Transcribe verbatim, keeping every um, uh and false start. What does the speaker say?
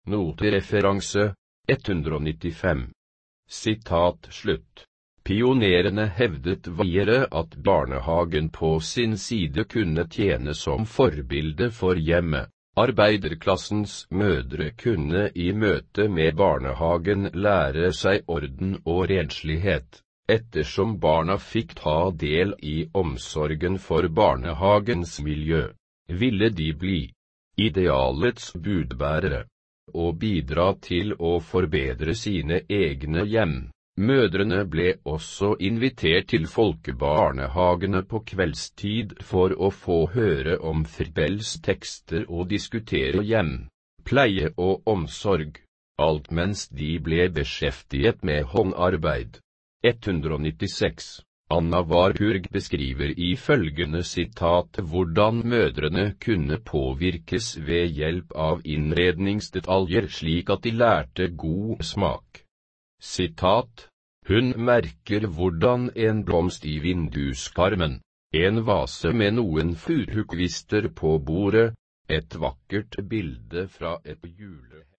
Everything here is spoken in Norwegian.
Notereferanse, ett hundre nittifem. Sitat slutt. Pionerene hevdet videre at barnehagen på sin side kunne tjene som forbilde for hjemmet. Arbeiderklassens mødre kunne i møte med barnehagen lære seg orden og renslighet. Ettersom barna fikk ta del i omsorgen for barnehagens miljø, ville de bli idealets budbærere og bidra til å forbedre sine egne hjem. Mødrene ble også invitert til folkebarnehagene på kveldstid for å få høre om Fibels tekster og diskutere hjem, pleie og omsorg, alt mens de ble beskjeftiget med håndarbeid. ett hundre nittiseks. Anna Warburg beskriver i følgende sitat hvordan mødrene kunne påvirkes ved hjelp av innredningsdetaljer slik at de lærte god smak. Sitat: Hun merker hvordan en blomst i vinduskarmen, en vase med noen furukvister på bordet, et vakkert bilde fra et jule